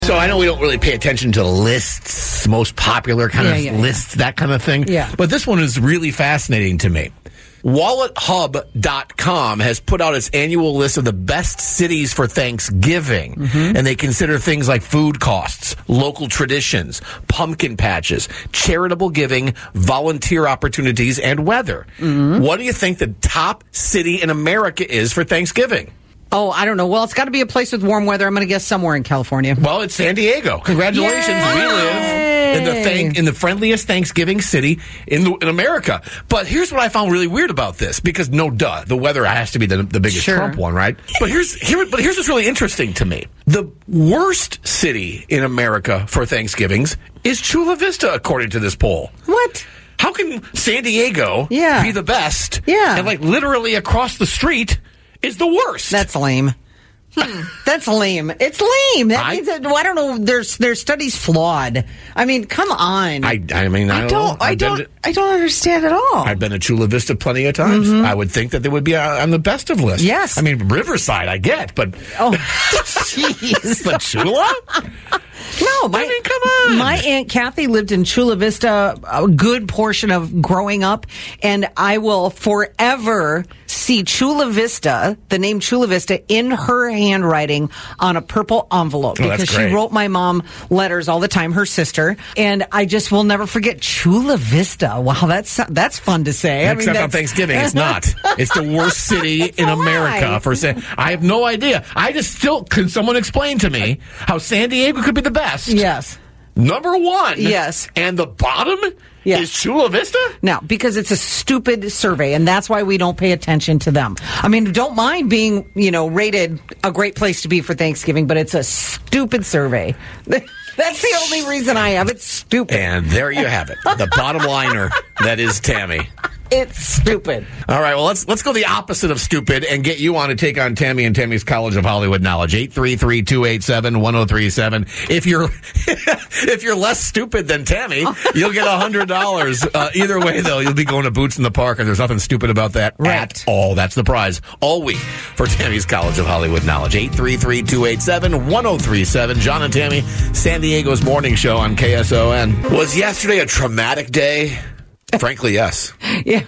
So I know we don't really pay attention to lists, most popular kind of lists, that kind of thing. Yeah. But this one is really fascinating to me. WalletHub.com has put out its annual list of the best cities for Thanksgiving. Mm-hmm. And they consider things like food costs, local traditions, pumpkin patches, charitable giving, volunteer opportunities, and weather. Mm-hmm. What do you think the top city in America is for Thanksgiving? Oh, I don't know. Well, it's got to be a place with warm weather. I'm going to guess somewhere in California. Well, it's San Diego. Congratulations. Yay! We live in the friendliest Thanksgiving city in America. But here's what I found really weird about this, because the weather has to be the biggest Trump one, right? But here's what's really interesting to me. The worst city in America for Thanksgivings is Chula Vista, according to this poll. What? How can San Diego be the best? Yeah. And literally across the street is the worst. That's lame. That's lame. It's lame. That means that, I don't know. Their study's flawed. I mean, come on. I don't know. I don't understand at all. I've been to Chula Vista plenty of times. Mm-hmm. I would think that they would be on the best of list. Yes. I mean, Riverside, I get, but jeez. But Chula? No, come on. My Aunt Kathy lived in Chula Vista a good portion of growing up, and I will forever see Chula Vista, the name Chula Vista, in her handwriting on a purple envelope, because she wrote my mom letters all the time, her sister, and I just will never forget Chula Vista. Wow, that's fun to say. Except on Thanksgiving, it's not. It's the worst city in America for saying. I have no idea. Can someone explain to me how San Diego could be the best? Yes. Number one. Yes. And the bottom is Chula Vista? No, because it's a stupid survey, and that's why we don't pay attention to them. I mean, don't mind being, rated a great place to be for Thanksgiving, but it's a stupid survey. That's the only reason I have. It's stupid. And there you have it. The bottom liner. That is Tammy. It's stupid. All right, well, let's go the opposite of stupid and get you on to take on Tammy and Tammy's College of Hollywood Knowledge. 833-287-1037. If you're less stupid than Tammy, you'll get $100. Either way, though, you'll be going to Boots in the Park, and there's nothing stupid about that at all. That's the prize all week for Tammy's College of Hollywood Knowledge. 833-287-1037. John and Tammy, San Diego's morning show on KSON. Was yesterday a traumatic day? Frankly, yes. Yeah.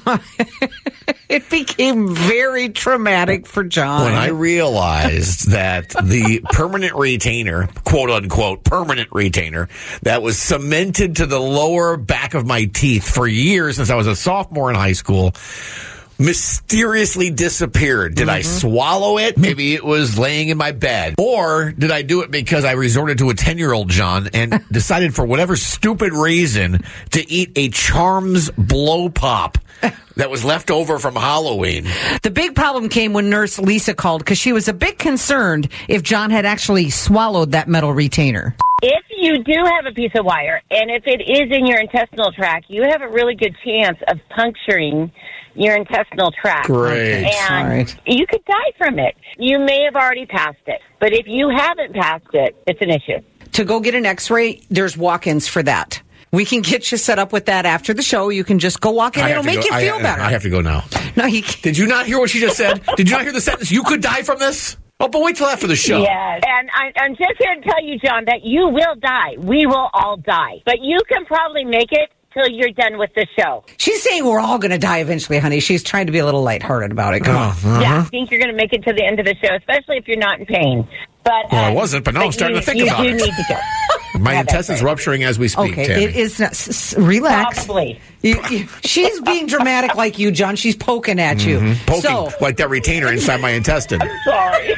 It became very traumatic for John. When I realized that the permanent retainer, quote unquote, permanent retainer, that was cemented to the lower back of my teeth for years since I was a sophomore in high school, mysteriously disappeared. Did I swallow it? Maybe it was laying in my bed. Or did I do it because I resorted to a 10-year-old John and decided for whatever stupid reason to eat a Charms Blow Pop that was left over from Halloween? The big problem came when Nurse Lisa called, because she was a bit concerned if John had actually swallowed that metal retainer. If you do have a piece of wire, and if it is in your intestinal tract, you have a really good chance of puncturing your intestinal tract. Great. And you could die from it. You may have already passed it, but if you haven't passed it, it's an issue. To go get an x-ray, there's walk-ins for that. We can get you set up with that after the show. You can just go walk in. It'll make you feel better. I have to go now. No, you can't. Did you not hear what she just said? Did you not hear the sentence, you could die from this? Oh, but wait till after the show. Yes. And I'm just here to tell you, John, that you will die. We will all die. But you can probably make it till you're done with the show. She's saying we're all going to die eventually, honey. She's trying to be a little lighthearted about it. Come on. Yeah, I think you're going to make it to the end of the show, especially if you're not in pain. But I wasn't, but now I'm starting to think about it. You do need to go. My intestines rupturing as we speak, Okay, Tammy. it is not, relax. Probably. She's being dramatic like you, John. She's poking at you. Poking like that retainer inside my intestine. Sorry.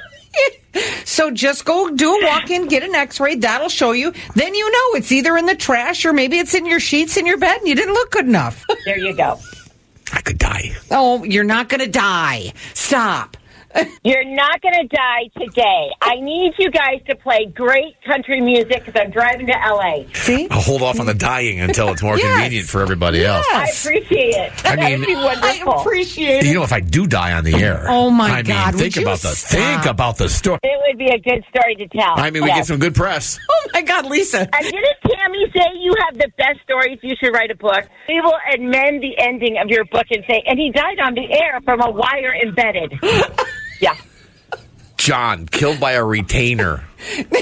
So just go do a walk-in, get an x-ray. That'll show you. Then you know it's either in the trash or maybe it's in your sheets in your bed and you didn't look good enough. There you go. I could die. Oh, you're not going to die. Stop. You're not going to die today. I need you guys to play great country music because I'm driving to L.A. See? I'll hold off on the dying until it's more convenient for everybody else. I appreciate it. That'd be wonderful. I appreciate it. You know, if I do die on the air. Oh, my God. Think about the story. It would be a good story to tell. I mean, we get some good press. Oh, my God, Lisa. And didn't Tammy say you have the best stories? You should write a book. We will amend the ending of your book and say, and he died on the air from a wire embedded. Yeah. John, killed by a retainer.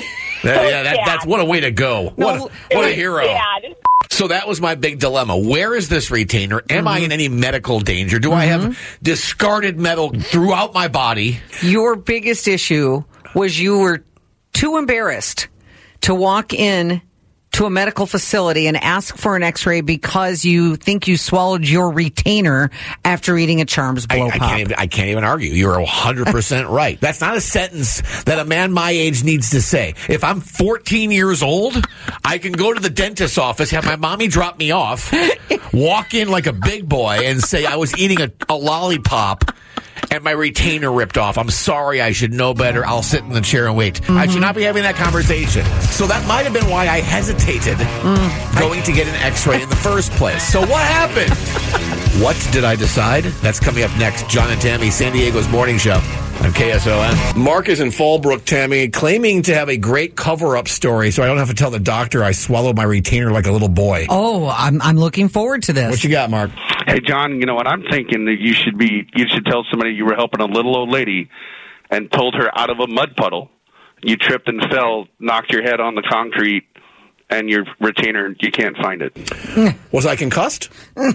That's what a way to go. What a hero. Sad. So that was my big dilemma. Where is this retainer? Am I in any medical danger? Do I have discarded metal throughout my body? Your biggest issue was you were too embarrassed to walk in to a medical facility and ask for an x-ray because you think you swallowed your retainer after eating a Charms Blow Pop. I can't even argue. You're 100% right. That's not a sentence that a man my age needs to say. If I'm 14 years old, I can go to the dentist's office, have my mommy drop me off, walk in like a big boy and say I was eating a lollipop and my retainer ripped off. I'm sorry. I should know better. I'll sit in the chair and wait. I should not be having that conversation. So that might have been why I hesitated going to get an x-ray in the first place. So what happened? What did I decide? That's coming up next. John and Tammy, San Diego's morning show on KSON. Mark is in Fallbrook, Tammy, claiming to have a great cover-up story so I don't have to tell the doctor I swallowed my retainer like a little boy. Oh, I'm looking forward to this. What you got, Mark? Hey, John, you know what? I'm thinking that you should tell somebody you were helping a little old lady and pulled her out of a mud puddle. You tripped and fell, knocked your head on the concrete, and your retainer, you can't find it. Was I concussed?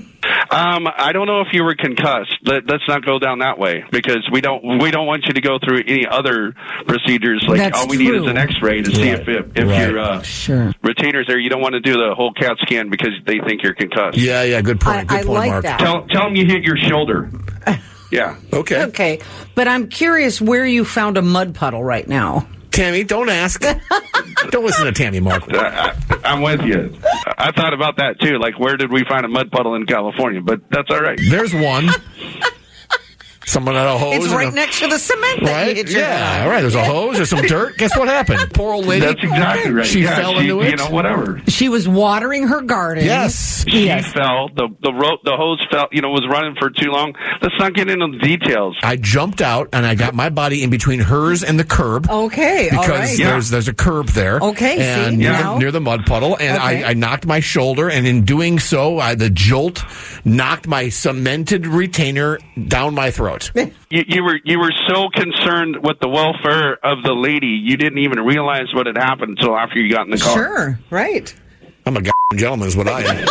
I don't know if you were concussed. Let's not go down that way because we don't want you to go through any other procedures. Like That's all we need true. is an X-ray to see if your retainer's there. You don't want to do the whole CAT scan because they think you're concussed. Yeah, good point. Good I point, like Mark. that. Tell them you hit your shoulder. Yeah. Okay. Okay, but I'm curious where you found a mud puddle right now. Tammy, don't ask. Don't listen to Tammy, Mark. I'm with you. I thought about that too. Like, where did we find a mud puddle in California? But that's all right. There's one. Someone had a hose. It's right next to the cement that Right? you hit your head Yeah, on. all right. There's a hose. There's some dirt. Guess what happened? Poor old lady. That's exactly right. She fell into it. You know, whatever. She was watering her garden. Yes. She fell. The hose fell. You know, was running for too long. Let's not get into the details. I jumped out and I got my body in between hers and the curb. Okay, all Because right. there's a curb there. Okay, and see, now? near the mud puddle, and Okay. I knocked my shoulder, and in doing so, the jolt knocked my cemented retainer down my throat. You were so concerned with the welfare of the lady, you didn't even realize what had happened until after you got in the car. Sure, right. I'm a gentleman, is what I am.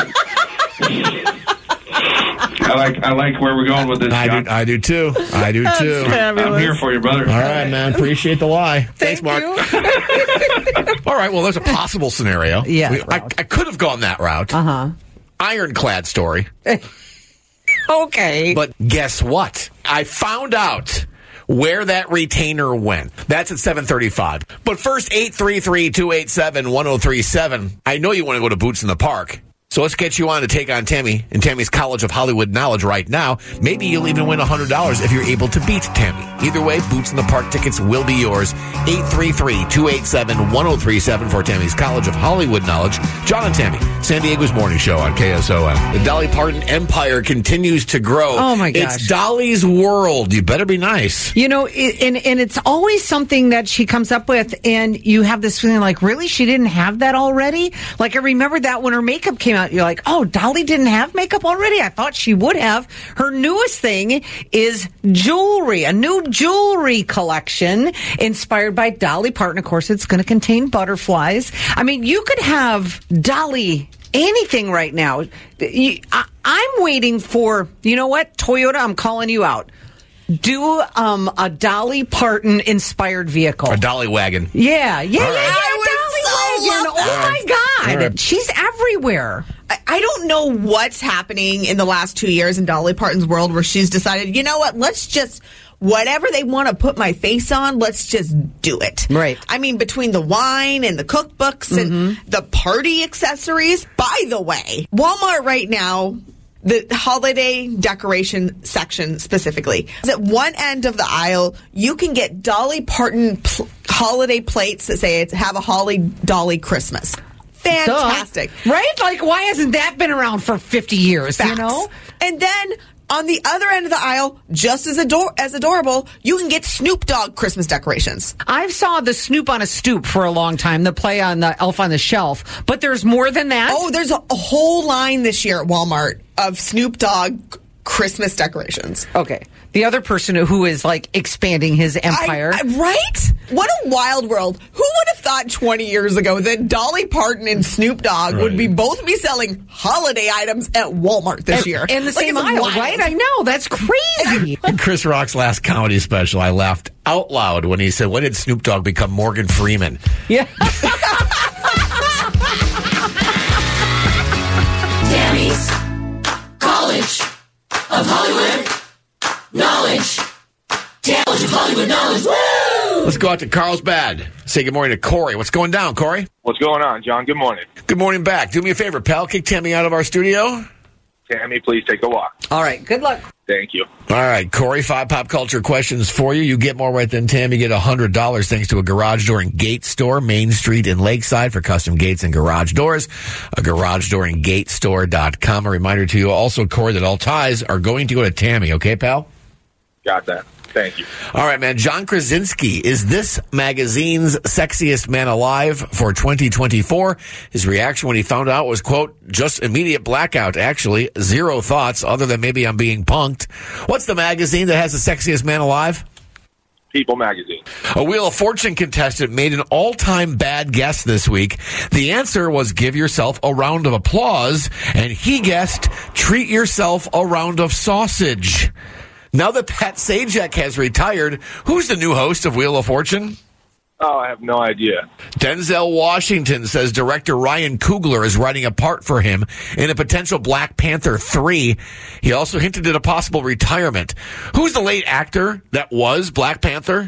I like where we're going with this, John. I do too. I do too. I'm here for you, brother. All right, man. Appreciate the lie. Thanks, Mark. you. All right. Well, there's a possible scenario. Yeah, I could have gone that route. Ironclad story. Okay. But guess what? I found out where that retainer went. That's at 7:35. But first, 833-287-1037. I know you want to go to Boots in the Park. So let's get you on to take on Tammy in Tammy's College of Hollywood Knowledge right now. Maybe you'll even win $100 if you're able to beat Tammy. Either way, Boots in the Park tickets will be yours. 833-287-1037 for Tammy's College of Hollywood Knowledge. John and Tammy, San Diego's morning show on KSON. The Dolly Parton empire continues to grow. Oh, my gosh. It's Dolly's world. You better be nice. You know, and it's always something that she comes up with, and you have this feeling like, really? She didn't have that already? Like, I remember that when her makeup came out, you're like, oh, Dolly didn't have makeup already? I thought she would have. Her newest thing is jewelry, a new jewelry collection inspired by Dolly Parton. Of course, it's going to contain butterflies. I mean, you could have Dolly anything right now. I'm waiting for, you know what, Toyota, I'm calling you out. Do a Dolly Parton inspired vehicle. A Dolly wagon. Yeah. I would Dolly so wagon. love Oh that. my God. All right. She's everywhere. I don't know what's happening in the last 2 years in Dolly Parton's world where she's decided, you know what, let's just, whatever they want to put my face on, let's just do it. Right. I mean, between the wine and the cookbooks and the party accessories. By the way, Walmart right now, the holiday decoration section specifically, is at one end of the aisle, you can get Dolly Parton holiday plates that say it's have a Holly Dolly Christmas. Fantastic. Duh. Right? Like, why hasn't that been around for 50 years, Facts. you know? And then on the other end of the aisle, just as adorable, you can get Snoop Dogg Christmas decorations. I saw the Snoop on a Stoop for a long time, the play on the Elf on the Shelf, but there's more than that. Oh, there's a whole line this year at Walmart of Snoop Dogg Christmas decorations. Okay. The other person who is like expanding his empire. Right? What a wild world. Who would have thought 20 years ago that Dolly Parton and Snoop Dogg would be both be selling holiday items at Walmart this year. In the same it's aisle, wild. right? I know. That's crazy. In Chris Rock's last comedy special, I laughed out loud when he said, when did Snoop Dogg become Morgan Freeman? Yeah. Tammy's College of Hollywood Knowledge. College of Hollywood Knowledge. Woo! Let's go out to Carlsbad. Say good morning to Corey. What's going down, Corey? What's going on, John? Good morning. Good morning back. Do me a favor, pal. Kick Tammy out of our studio. Tammy, please take a walk. All right. Good luck. Thank you. All right, Corey, 5 pop culture questions for you. You get more right than Tammy. You get $100 thanks to a garage door and gate store, Main Street in Lakeside, for custom gates and garage doors. A garage door and gate store.com. A reminder to you also, Corey, that all ties are going to go to Tammy. Okay, pal? Got that. Thank you. All right, man. John Krasinski is this magazine's sexiest man alive for 2024. His reaction when he found out was, quote, just immediate blackout. Actually, zero thoughts other than maybe I'm being punked. What's the magazine that has the sexiest man alive? People Magazine. A Wheel of Fortune contestant made an all-time bad guess this week. The answer was give yourself a round of applause, and he guessed treat yourself a round of sausage. Now that Pat Sajak has retired, who's the new host of Wheel of Fortune? Oh, I have no idea. Denzel Washington says director Ryan Coogler is writing a part for him in a potential Black Panther 3. He also hinted at a possible retirement. Who's the late actor that was Black Panther?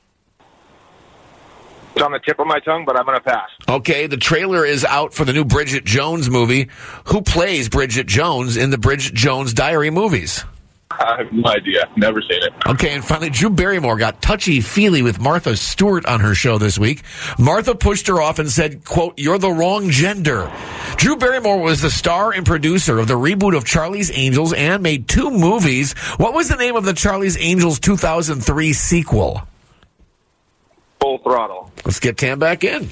It's on the tip of my tongue, but I'm going to pass. Okay, the trailer is out for the new Bridget Jones movie. Who plays Bridget Jones in the Bridget Jones Diary movies? I have no idea. Never seen it. Okay, and finally, Drew Barrymore got touchy-feely with Martha Stewart on her show this week. Martha pushed her off and said, quote, you're the wrong gender. Drew Barrymore was the star and producer of the reboot of Charlie's Angels and made 2 movies. What was the name of the Charlie's Angels 2003 sequel? Full Throttle. Let's get Tam back in.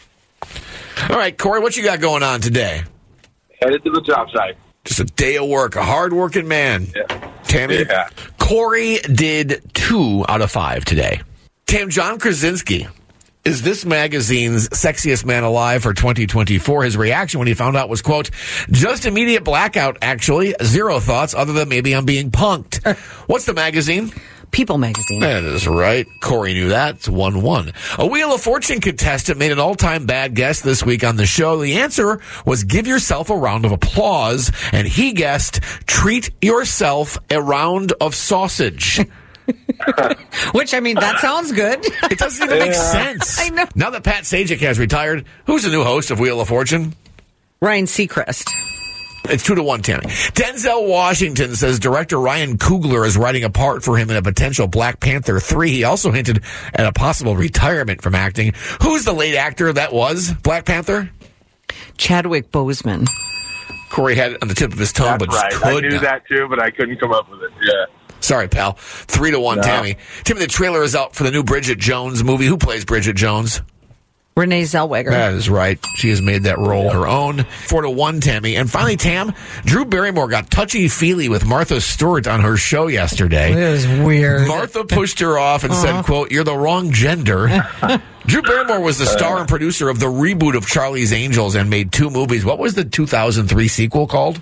All right, Corey, what you got going on today? Headed to the job site. Just a day of work, a hard-working man. Yeah. Tammy? Yeah. Corey did 2 out of 5 today. Tam, John Krasinski is this magazine's sexiest man alive for 2024. His reaction when he found out was, quote, just immediate blackout, actually. Zero thoughts other than maybe I'm being punked. What's the magazine? People Magazine. That is right. Corey knew that. It's 1-1. A Wheel of Fortune contestant made an all-time bad guess this week on the show. The answer was give yourself a round of applause, and he guessed treat yourself a round of sausage. Which, I mean, that sounds good. It doesn't even make sense. I know. Now that Pat Sajak has retired, who's the new host of Wheel of Fortune? Ryan Seacrest. It's 2-1, Tammy. Denzel Washington says director Ryan Coogler is writing a part for him in a potential Black Panther 3. He also hinted at a possible retirement from acting. Who's the late actor that was Black Panther? Chadwick Boseman. Corey had it on the tip of his tongue, That's but just right. I could knew not. that too, but I couldn't come up with it. Yeah. Sorry, pal. 3-1, No. Tammy. Timmy, the trailer is out for the new Bridget Jones movie. Who plays Bridget Jones? Renee Zellweger. That is right. She has made that role her own. 4-1, Tammy. And finally, Tam, Drew Barrymore got touchy-feely with Martha Stewart on her show yesterday. It was weird. Martha pushed her off and said, quote, you're the wrong gender. Drew Barrymore was the star and producer of the reboot of Charlie's Angels and made 2 movies. What was the 2003 sequel called?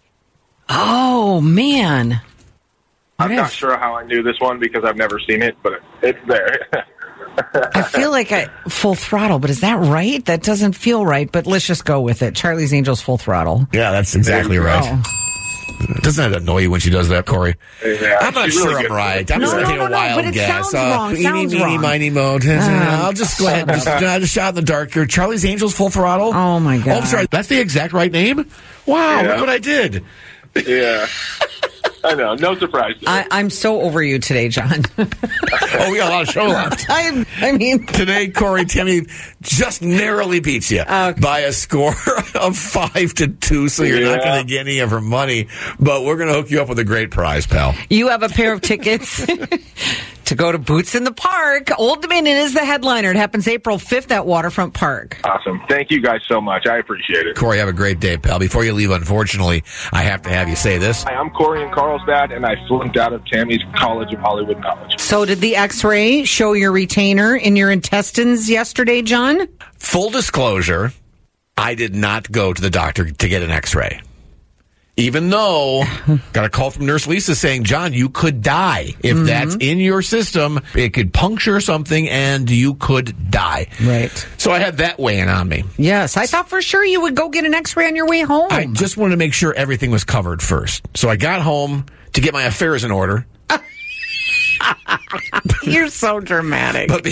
Oh, man. I'm not sure how I knew this one because I've never seen it, but it's there. I feel like Full Throttle, but is that right? That doesn't feel right, but let's just go with it. Charlie's Angels Full Throttle. Yeah, that's exactly right. Oh. Doesn't that annoy you when she does that, Corey? Yeah, I'm not she's sure really I'm good. right. I'm No, just going to no, take a no, wild but it guess. sounds wrong. Sounds Eeny, meeny, wrong. miny, moe. I'll just go ahead and just shot in the dark here. Charlie's Angels Full Throttle? Oh, my God. Oh, I'm sorry. That's the exact right name? Wow, Yeah. look what I did. Yeah. I know. No surprise. I'm so over you today, John. Oh, we got a lot of show left. I mean, Today, Corey, Timmy just narrowly beats you by a score of 5-2, so you're not Yeah. going to get any of her money. But we're going to hook you up with a great prize, pal. you have a pair of tickets to go to Boots in the Park. Old Dominion is the headliner. It happens April 5th at Waterfront Park. Awesome. Thank you guys so much. I appreciate it. Corey, have a great day, pal. Before you leave, unfortunately, I have to have you say this. Hi, I'm Corey in Carlsbad, and I flunked out of Tammy's College of Hollywood Knowledge. So did the x-ray show your retainer in your intestines yesterday, John? Full disclosure, I did not go to the doctor to get an x-ray. Even though, got a call from Nurse Lisa saying, John, you could die. If that's in your system, it could puncture something and you could die. Right. So I had that weighing on me. Yes, I thought for sure you would go get an x-ray on your way home. I just wanted to make sure everything was covered first. So I got home to get my affairs in order. You're so dramatic. But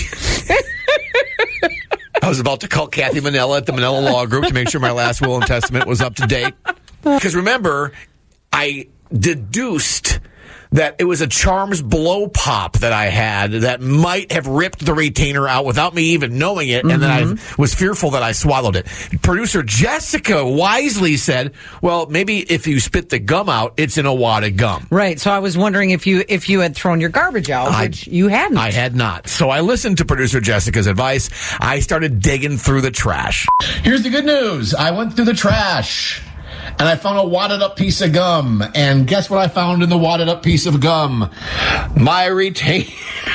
I was about to call Kathy Manella at the Manella Law Group to make sure my last will and testament was up to date. Because remember, I deduced that it was a Charms blow pop that I had that might have ripped the retainer out without me even knowing it, and then I was fearful that I swallowed it. Producer Jessica wisely said, well, maybe if you spit the gum out, it's in a wad of gum. Right, so I was wondering if you had thrown your garbage out, which you hadn't. I had not. So I listened to producer Jessica's advice. I started digging through the trash. Here's the good news. I went through the trash. And I found a wadded up piece of gum. And guess what I found in the wadded up piece of gum? My retainer.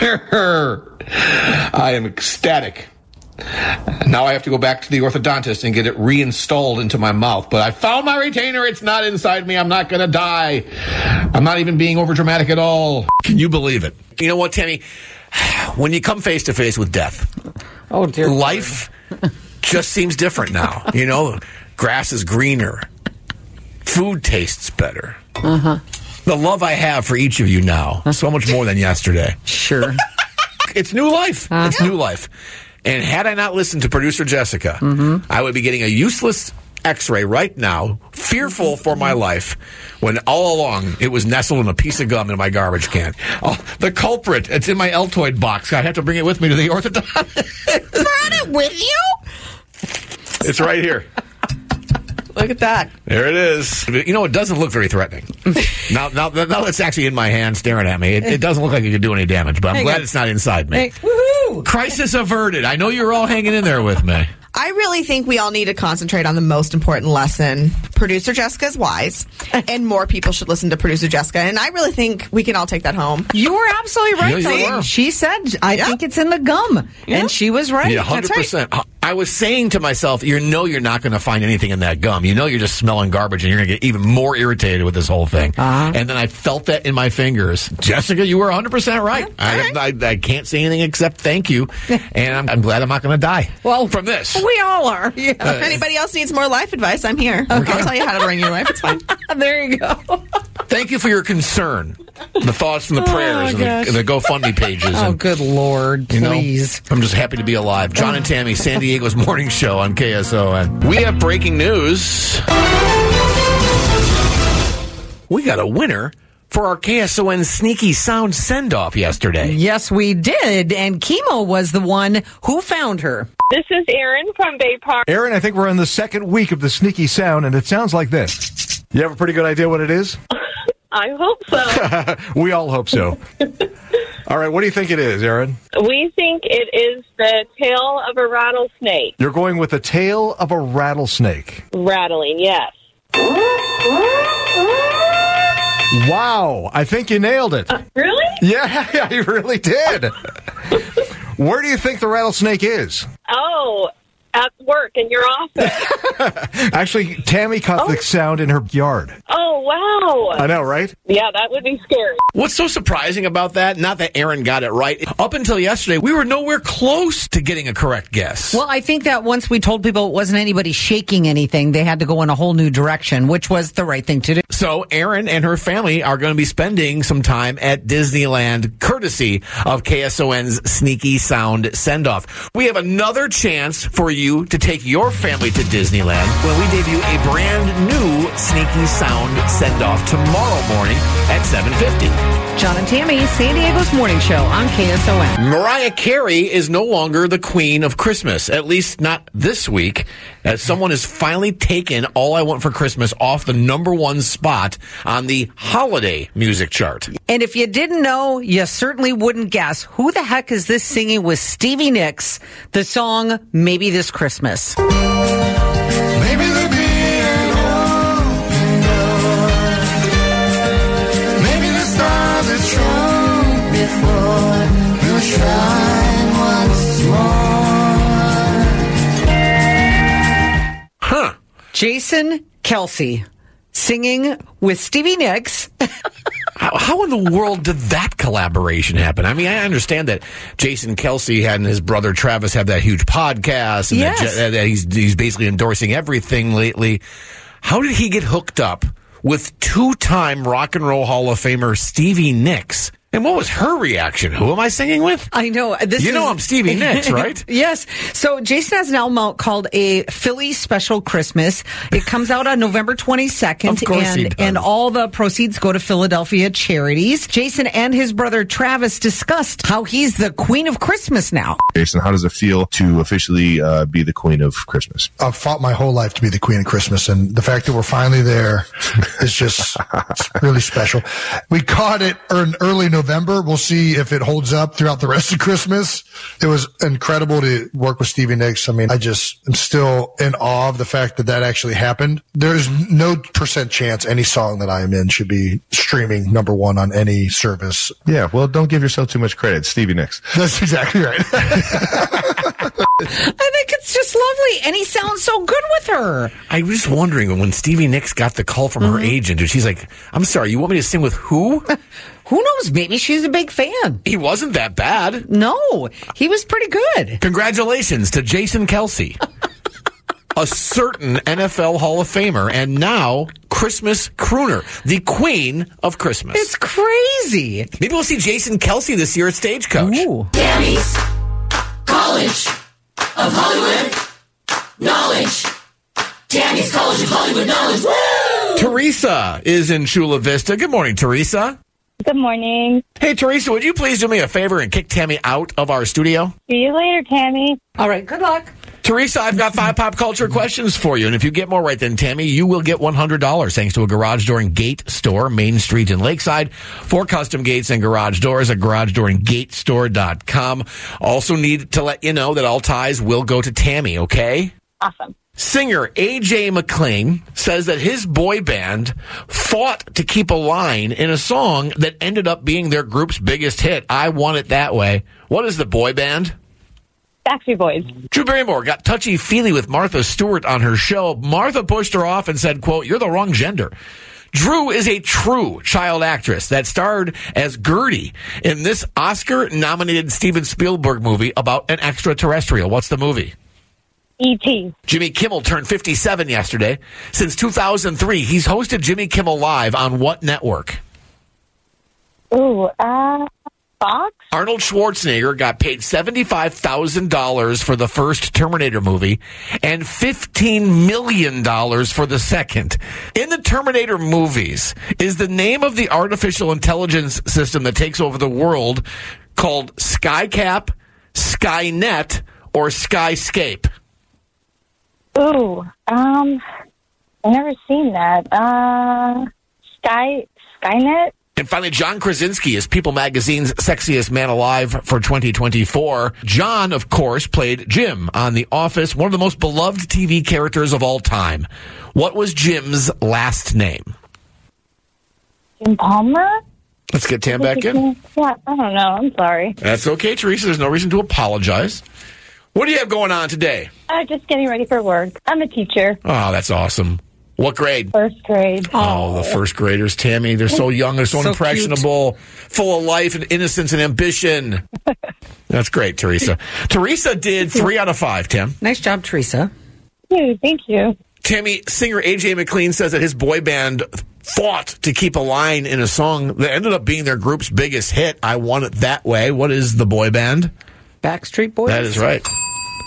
I am ecstatic. Now I have to go back to the orthodontist and get it reinstalled into my mouth. But I found my retainer. It's not inside me. I'm not going to die. I'm not even being overdramatic at all. Can you believe it? You know what, Tammy? When you come face to face with death, oh dear, life just seems different now. You know, grass is greener. Food tastes better. The love I have for each of you now, so much more than yesterday. Sure. It's new life. It's new life. And had I not listened to producer Jessica, I would be getting a useless x-ray right now, fearful for my life, when all along it was nestled in a piece of gum in my garbage can. Oh, the culprit, it's in my Altoid box. I have to bring it with me to the orthodontist. Brought it with you? It's right here. Look at that. There it is. You know, it doesn't look very threatening. now it's actually in my hand staring at me. It doesn't look like it could do any damage, but I'm glad it's not inside me. Hey, woohoo! Crisis averted. I know you're all hanging in there with me. I really think we all need to concentrate on the most important lesson. Producer Jessica is wise, and more people should listen to Producer Jessica. And I really think we can all take that home. You were absolutely right. Yeah, you were. She said, I think it's in the gum. And she was right. Yeah, 100%. Right. I was saying to myself, you're not going to find anything in that gum. You know you're just smelling garbage, and you're going to get even more irritated with this whole thing. And then I felt that in my fingers. Jessica, you were 100% right. I can't say anything except thank you. And I'm glad I'm not going to die from this. We all are. Yeah. If anybody else needs more life advice, I'm here. Okay. I'll tell you how to bring your life. It's fine. There you go. Thank you for your concern. The thoughts and the prayers and the GoFundMe pages. Oh, good Lord, please. I'm just happy to be alive. John and Tammy, San Diego's morning show on KSON. We have breaking news. We got a winner for our KSON Sneaky Sound send-off yesterday. Yes, we did. And Chemo was the one who found her. This is Erin from Bay Park. Erin, I think we're in the second week of the Sneaky Sound, and it sounds like this. You have a pretty good idea what it is? I hope so. We all hope so. All right, what do you think it is, Erin? We think it is the tail of a rattlesnake. You're going with the tail of a rattlesnake. Rattling, yes. Wow, I think you nailed it. Really? Yeah, you really did. Where do you think the rattlesnake is? Oh, at work in your office. Actually, Tammy caught the sound in her yard. Oh, wow. I know, right? Yeah, that would be scary. What's so surprising about that? Not that Erin got it right. Up until yesterday, we were nowhere close to getting a correct guess. Well, I think that once we told people it wasn't anybody shaking anything, they had to go in a whole new direction, which was the right thing to do. So Erin and her family are going to be spending some time at Disneyland, courtesy of KSON's Sneaky Sound Send-Off. We have another chance for you to take your family to Disneyland when we debut a brand new Sneaky Sound send-off tomorrow morning at 7:50. John and Tammy, San Diego's morning show on KSON. Mariah Carey is no longer the queen of Christmas, at least not this week, as someone has finally taken All I Want for Christmas off the #1 spot on the holiday music chart. And if you didn't know, you certainly wouldn't guess. Who the heck is this singing with Stevie Nicks, the song Maybe This Christmas? Maybe there'll be an open door. Maybe the stars are strong before we'll try once more. Huh. Jason Kelce singing with Stevie Nicks. How in the world did that collaboration happen? I mean, I understand that Jason Kelce and his brother Travis have that huge podcast, and Yes. that he's basically endorsing everything lately. How did he get hooked up with two-time Rock and Roll Hall of Famer Stevie Nicks? And what was her reaction? Who am I singing with? I know. I'm Stevie Nicks, right? Yes. So Jason has an album out called A Philly Special Christmas. It comes out on November 22nd. Of course he does. And all the proceeds go to Philadelphia charities. Jason and his brother Travis discussed how he's the queen of Christmas now. Jason, how does it feel to officially be the queen of Christmas? I've fought my whole life to be the queen of Christmas, and the fact that we're finally there is just it's really special. We caught it in early November. We'll see if it holds up throughout the rest of Christmas. It was incredible to work with Stevie Nicks. I mean, I just am still in awe of the fact that that actually happened. There's no % chance any song that I am in should be streaming #1 on any service. Yeah, well, don't give yourself too much credit. Stevie Nicks. That's exactly right. I think it's just lovely. And he sounds so good with her. I was wondering when Stevie Nicks got the call from her agent, and she's like, I'm sorry, you want me to sing with who? Who knows? Maybe she's a big fan. He wasn't that bad. No, he was pretty good. Congratulations to Jason Kelce, a certain NFL Hall of Famer, and now Christmas crooner, the queen of Christmas. It's crazy. Maybe we'll see Jason Kelce this year at Stagecoach. Ooh. Tammy's College of Hollywood Knowledge. Tammy's College of Hollywood Knowledge. Woo! Teresa is in Chula Vista. Good morning, Teresa. Good morning. Hey, Teresa, would you please do me a favor and kick Tammy out of our studio? See you later, Tammy. All right, good luck. Teresa, I've got 5 pop culture questions for you, and if you get more right than Tammy, you will get $100 thanks to a garage door and gate store, Main Street in Lakeside. For custom gates and garage doors at garagedoorandgatestore.com. Also need to let you know that all ties will go to Tammy, okay? Awesome. Singer A.J. McLean says that his boy band fought to keep a line in a song that ended up being their group's biggest hit, I Want It That Way. What is the boy band? Backstreet Boys. Drew Barrymore got touchy-feely with Martha Stewart on her show. Martha pushed her off and said, quote, "You're the wrong gender." Drew is a true child actress that starred as Gertie in this Oscar-nominated Steven Spielberg movie about an extraterrestrial. What's the movie? E.T. Jimmy Kimmel turned 57 yesterday. Since 2003, he's hosted Jimmy Kimmel Live on what network? Ooh, Fox? Arnold Schwarzenegger got paid $75,000 for the first Terminator movie and $15 million for the second. In the Terminator movies, is the name of the artificial intelligence system that takes over the world called Skycap, Skynet, or Skyscape? Ooh, I've never seen that. Skynet? And finally, John Krasinski is People Magazine's Sexiest Man Alive for 2024. John, of course, played Jim on The Office, one of the most beloved TV characters of all time. What was Jim's last name? Jim Palmer? Let's get Tam back in. Yeah, I don't know. I'm sorry. That's okay, Teresa. There's no reason to apologize. What do you have going on today? Just getting ready for work. I'm a teacher. Oh, that's awesome. What grade? First grade. Oh, the first graders, Tammy. They're so young. They're so impressionable, cute. Full of life and innocence and ambition. That's great, Teresa. Teresa did 3 out of 5, Tim. Nice job, Teresa. Thank you. Tammy, singer A.J. McLean says that his boy band fought to keep a line in a song that ended up being their group's biggest hit, I Want It That Way. What is the boy band? Backstreet Boys. That is right.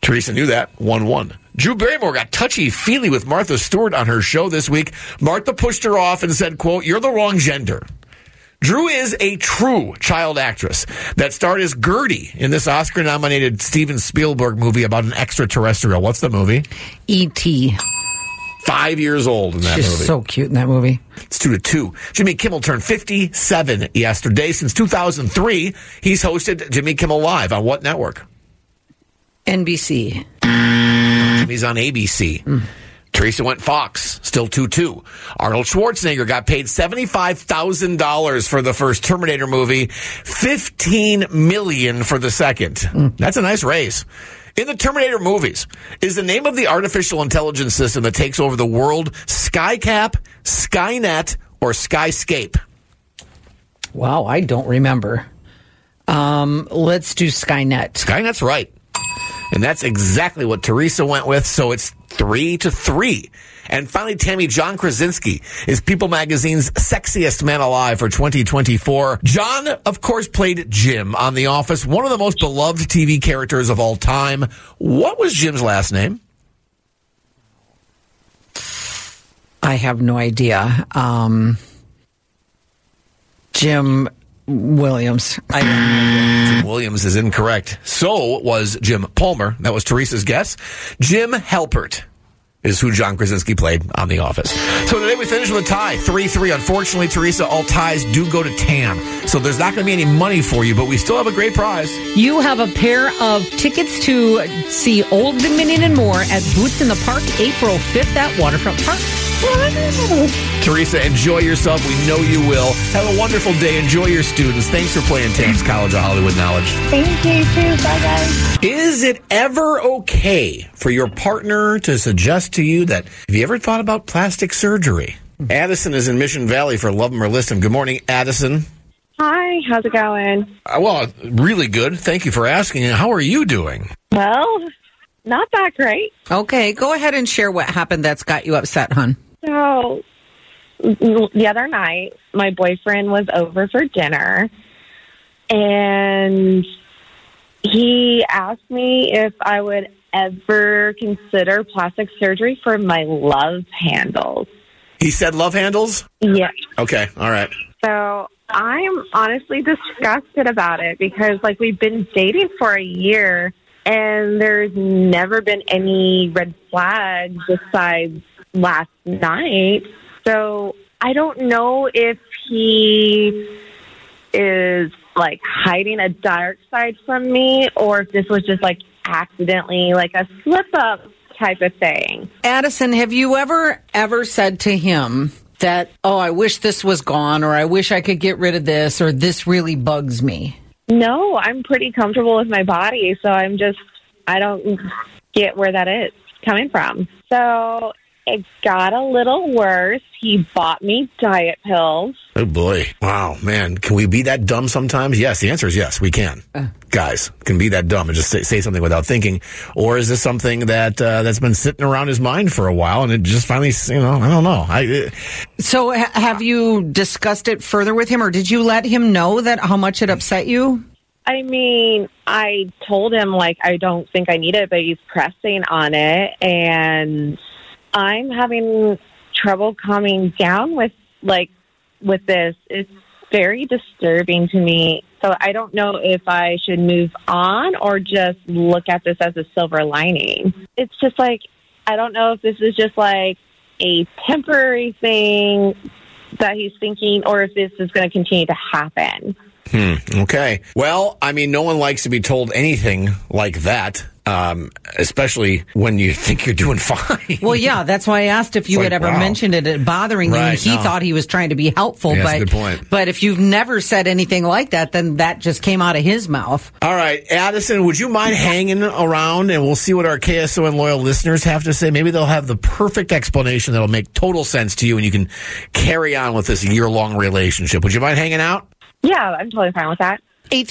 Teresa knew that. 1-1. Drew Barrymore got touchy-feely with Martha Stewart on her show this week. Martha pushed her off and said, quote, "You're the wrong gender." Drew is a true child actress that starred as Gertie in this Oscar-nominated Steven Spielberg movie about an extraterrestrial. What's the movie? E.T. 5 years old in that She's movie. so cute in that movie. It's 2-2. Jimmy Kimmel turned 57 yesterday. Since 2003, he's hosted Jimmy Kimmel Live on what network? NBC. Jimmy's on ABC. Teresa went Fox, still 2-2. Arnold Schwarzenegger got paid $75,000 for the first Terminator movie, $15 million for the second. That's a nice raise. In the Terminator movies, is the name of the artificial intelligence system that takes over the world Skycap, Skynet, or Skyscape? Wow, I don't remember. Let's do Skynet. Skynet's right. And that's exactly what Teresa went with, so it's 3-3. And finally, Tammy John Krasinski is People Magazine's sexiest man alive for 2024. John, of course, played Jim on The Office, one of the most beloved TV characters of all time. What was Jim's last name? I have no idea. Jim Williams. Jim Williams is incorrect. So was Jim Palmer. That was Teresa's guess. Jim Halpert is who John Krasinski played on The Office. So today we finish with a tie, 3-3. Unfortunately, Teresa, all ties do go to Tam. So there's not going to be any money for you, but we still have a great prize. You have a pair of tickets to see Old Dominion and more at Boots in the Park, April 5th at Waterfront Park. Teresa, enjoy yourself. We know you will. Have a wonderful day. Enjoy your students. Thanks for playing Tam's College of Hollywood Knowledge. Thank you, too. Bye, guys. Is it ever okay for your partner to suggest to you that, have you ever thought about plastic surgery? Addison is in Mission Valley for Love 'em or List 'em. Good morning, Addison. Hi, how's it going? Well, really good. Thank you for asking. How are you doing? Well, not that great. Okay, go ahead and share what happened that's got you upset, hon. So, the other night, my boyfriend was over for dinner, and he asked me if I would ever consider plastic surgery for my love handles. He said love handles? Yeah. Okay, all right. So, I'm honestly disgusted about it because, like, we've been dating for a year, and there's never been any red flags besides last night. So I don't know if he is like hiding a dark side from me or if this was just like accidentally like a slip up type of thing. Addison, have you ever said to him that, oh, I wish this was gone or I wish I could get rid of this or this really bugs me? No, I'm pretty comfortable with my body. So I don't get where that is coming from. So it got a little worse. He bought me diet pills. Oh, boy. Wow, man. Can we be that dumb sometimes? Yes, the answer is yes, we can. Guys, can be that dumb and just say something without thinking. Or is this something that's been sitting around his mind for a while and it just finally, I don't know. So have you discussed it further with him or did you let him know that how much it upset you? I mean, I told him, like, I don't think I need it, but he's pressing on it. And I'm having trouble calming down with this. It's very disturbing to me. So I don't know if I should move on or just look at this as a silver lining. It's just like, I don't know if this is just like a temporary thing that he's thinking or if this is going to continue to happen. Okay. Well, I mean, no one likes to be told anything like that, especially when you think you're doing fine. Well, yeah, that's why I asked if you had ever mentioned it bothering you. And he thought he was trying to be helpful. Yeah, but, that's a good point. But if you've never said anything like that, then that just came out of his mouth. All right. Addison, would you mind hanging around and we'll see what our KSON loyal listeners have to say? Maybe they'll have the perfect explanation that'll make total sense to you and you can carry on with this year-long relationship. Would you mind hanging out? Yeah, I'm totally fine with that.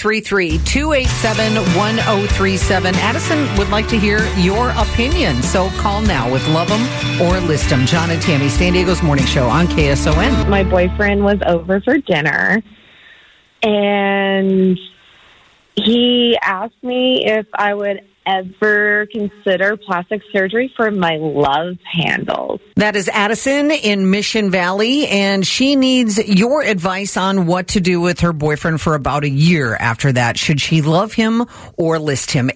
833-287-1037. Addison would like to hear your opinion. So call now with Love 'em or List 'em. John and Tammy, San Diego's morning show on KSON. My boyfriend was over for dinner, and he asked me if I would ever consider plastic surgery for my love handles. That is Addison in Mission Valley, and she needs your advice on what to do with her boyfriend for about a year after that. Should she love him or list him?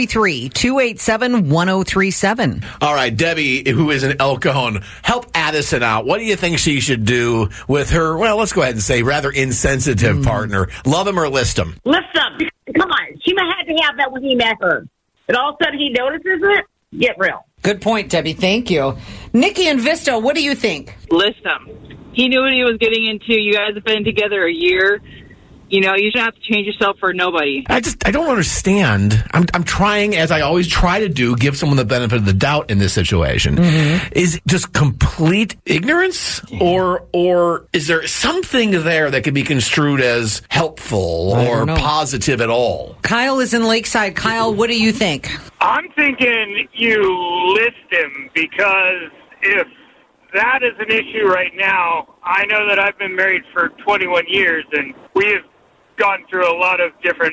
833-287-1037. All right, Debbie, who is in El Cajon, help Addison out. What do you think she should do with her, well, let's go ahead and say, rather insensitive partner? Love him or list him? List him. Come on. She had to have that when he met her. And all of a sudden he notices it? Get real. Good point, Debbie. Thank you. Nikki and Vista, what do you think? List him. He knew what he was getting into. You guys have been together a year. You know, you shouldn't have to change yourself for nobody. I don't understand. I'm trying, as I always try to do, give someone the benefit of the doubt in this situation. Is it just complete ignorance? Or is there something there that could be construed as helpful or positive at all? Kyle is in Lakeside. Kyle, what do you think? I'm thinking you list him, because if that is an issue right now, I know that I've been married for 21 years, and we have gone through a lot of different,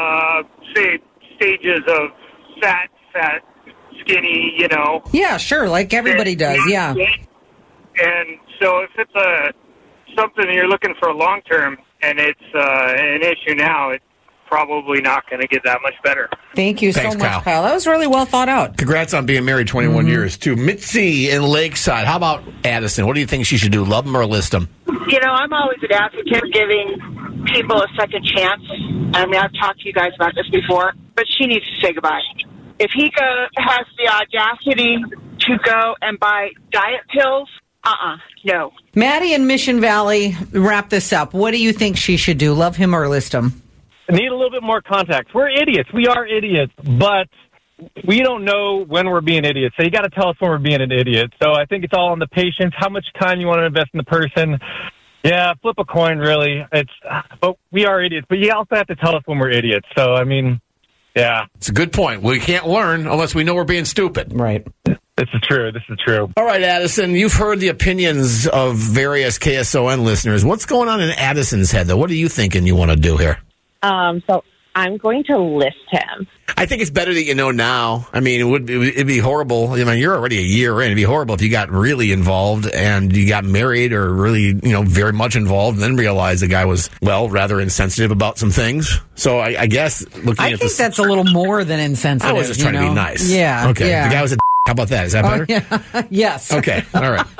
stages of fat, skinny, you know. Yeah, sure, like everybody does, yeah. And so if it's something that you're looking for long term, and it's an issue now, it's probably not going to get that much better. Thank you so much, Kyle. That was really well thought out. Congrats on being married 21 years, too. Mitzi in Lakeside. How about Addison? What do you think she should do? Love him or list him? You know, I'm always an advocate for giving people a second chance. I mean, I've talked to you guys about this before, but she needs to say goodbye. If he has the audacity to go and buy diet pills, no. Maddie in Mission Valley, wrap this up. What do you think she should do? Love him or list him? Need a little bit more context. We're idiots. We are idiots, but we don't know when we're being idiots. So you got to tell us when we're being an idiot. So I think it's all on the patience, how much time you want to invest in the person. Yeah, flip a coin, really. But we are idiots. But you also have to tell us when we're idiots. So, I mean, yeah. It's a good point. We can't learn unless we know we're being stupid. Right. This is true. All right, Addison, you've heard the opinions of various KSON listeners. What's going on in Addison's head, though? What are you thinking you want to do here? So I'm going to list him. I think it's better that you know now. I mean, it'd be horrible. I mean, you're already a year in. It'd be horrible if you got really involved and you got married or really, very much involved and then realized the guy was, rather insensitive about some things. So I guess I think that's a little more than insensitive. I was just trying to be nice. Yeah. Okay. Yeah. The guy was a How about that? Is that better? Yeah. Yes. Okay. All right.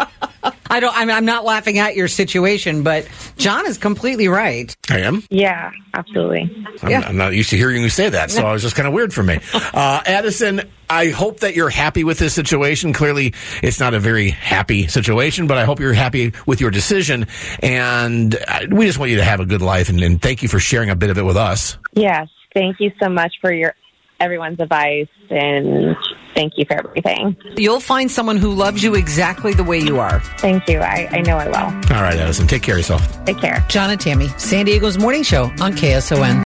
I'm not laughing at your situation, but John is completely right. I am? Yeah, absolutely. I'm not used to hearing you say that, so it was just kind of weird for me. Addison, I hope that you're happy with this situation. Clearly, it's not a very happy situation, but I hope you're happy with your decision. And we just want you to have a good life, and thank you for sharing a bit of it with us. Yes. Thank you so much for everyone's advice, and thank you for everything. You'll find someone who loves you exactly the way you are. Thank you. I know I will. All right, Addison. Take care of yourself. Take care. John and Tammy, San Diego's Morning Show on KSON.